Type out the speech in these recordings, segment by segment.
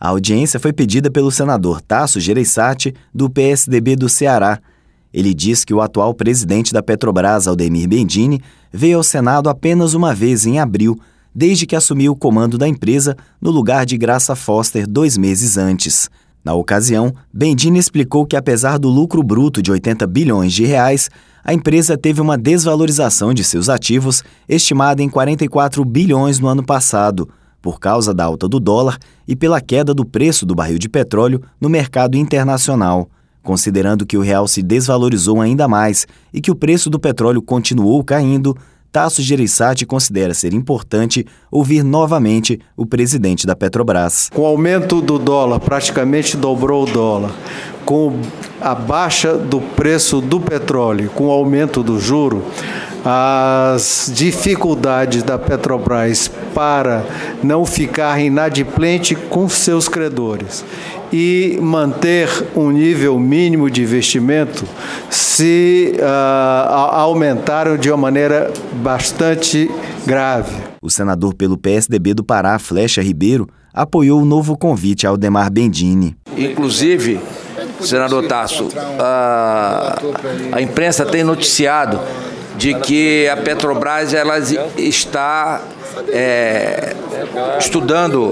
A audiência foi pedida pelo senador Tasso Gereissati, do PSDB do Ceará. Ele diz que o atual presidente da Petrobras, Aldemir Bendini, veio ao Senado apenas uma vez em abril, desde que assumiu o comando da empresa no lugar de Graça Foster 2 meses antes. Na ocasião, Bendini explicou que apesar do lucro bruto de 80 bilhões de reais, a empresa teve uma desvalorização de seus ativos estimada em 44 bilhões no ano passado, por causa da alta do dólar e pela queda do preço do barril de petróleo no mercado internacional. Considerando que o real se desvalorizou ainda mais e que o preço do petróleo continuou caindo, Tasso Gereissati considera ser importante ouvir novamente o presidente da Petrobras. Com o aumento do dólar, praticamente dobrou o dólar, com a baixa do preço do petróleo, com o aumento do juro, as dificuldades da Petrobras para não ficar inadimplente com seus credores e manter um nível mínimo de investimento se aumentaram de uma maneira bastante grave. O senador pelo PSDB do Pará, Flecha Ribeiro, apoiou o novo convite a Aldemir Bendini. Inclusive, senador Tasso, a imprensa tem noticiado de que a Petrobras ela está estudando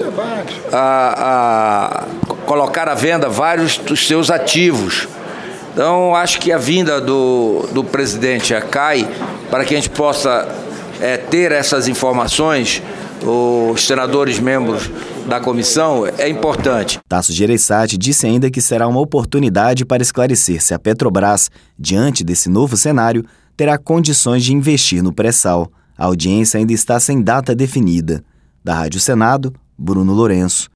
colocar à venda vários dos seus ativos. Então, acho que a vinda do presidente CAI, para que a gente possa ter essas informações, os senadores membros da comissão, é importante. Tasso Gereissati disse ainda que será uma oportunidade para esclarecer se a Petrobras, diante desse novo cenário, terá condições de investir no pré-sal. A audiência ainda está sem data definida. Da Rádio Senado, Bruno Lourenço.